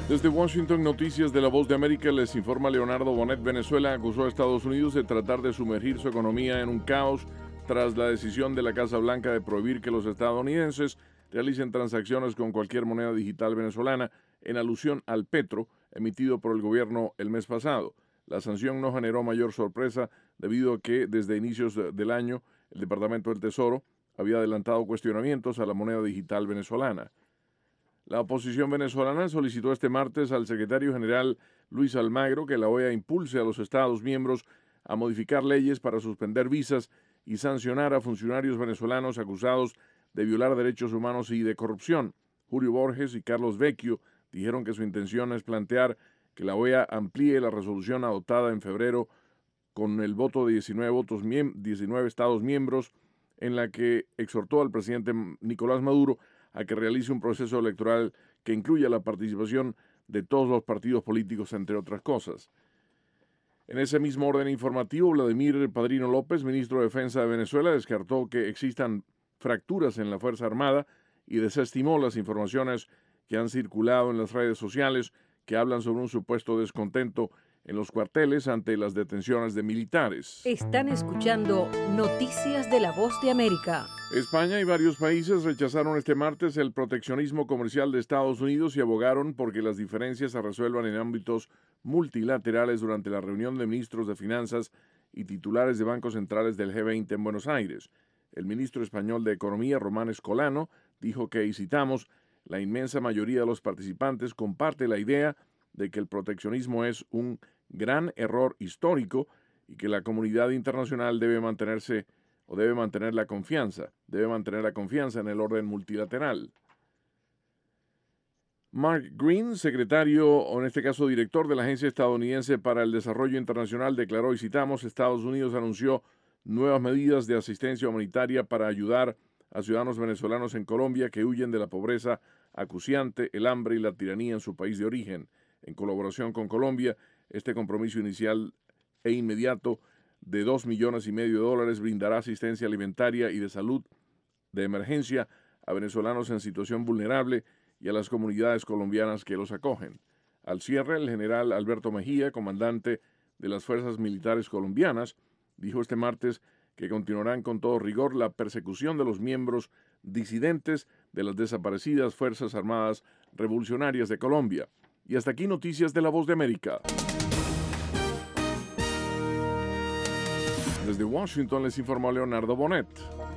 Desde Washington, Noticias de la Voz de América, les informa Leonardo Bonet. Venezuela acusó a Estados Unidos de tratar de sumergir su economía en un caos tras la decisión de la Casa Blanca de prohibir que los estadounidenses realicen transacciones con cualquier moneda digital venezolana en alusión al petro emitido por el gobierno el mes pasado. La sanción no generó mayor sorpresa debido a que desde inicios del año el Departamento del Tesoro había adelantado cuestionamientos a la moneda digital venezolana. La oposición venezolana solicitó este martes al secretario general Luis Almagro que la OEA impulse a los Estados miembros a modificar leyes para suspender visas y sancionar a funcionarios venezolanos acusados de violar derechos humanos y de corrupción. Julio Borges y Carlos Vecchio dijeron que su intención es plantear que la OEA amplíe la resolución adoptada en febrero con el voto de 19 Estados miembros, en la que exhortó al presidente Nicolás Maduro a que realice un proceso electoral que incluya la participación de todos los partidos políticos, entre otras cosas. En ese mismo orden informativo, Vladimir Padrino López, ministro de Defensa de Venezuela, descartó que existan fracturas en la Fuerza Armada y desestimó las informaciones que han circulado en las redes sociales que hablan sobre un supuesto descontento en los cuarteles ante las detenciones de militares. Están escuchando Noticias de la Voz de América. España y varios países rechazaron este martes el proteccionismo comercial de Estados Unidos y abogaron por que las diferencias se resuelvan en ámbitos multilaterales durante la reunión de ministros de Finanzas y titulares de bancos centrales del G20 en Buenos Aires. El ministro español de Economía, Román Escolano, dijo que, y citamos, la inmensa mayoría de los participantes comparte la idea de que el proteccionismo es un gran error histórico y que la comunidad internacional debe mantener la confianza en el orden multilateral. Mark Green, secretario, o en este caso director de la Agencia Estadounidense para el Desarrollo Internacional, declaró, y citamos, Estados Unidos anunció nuevas medidas de asistencia humanitaria para ayudar a ciudadanos venezolanos en Colombia que huyen de la pobreza acuciante, el hambre y la tiranía en su país de origen. En colaboración con Colombia, este compromiso inicial e inmediato de $2,5 millones brindará asistencia alimentaria y de salud de emergencia a venezolanos en situación vulnerable y a las comunidades colombianas que los acogen. Al cierre, el general Alberto Mejía, comandante de las Fuerzas Militares Colombianas, dijo este martes que continuarán con todo rigor la persecución de los miembros disidentes de las desaparecidas Fuerzas Armadas Revolucionarias de Colombia. Y hasta aquí Noticias de la Voz de América. Desde Washington les informó Leonardo Bonet.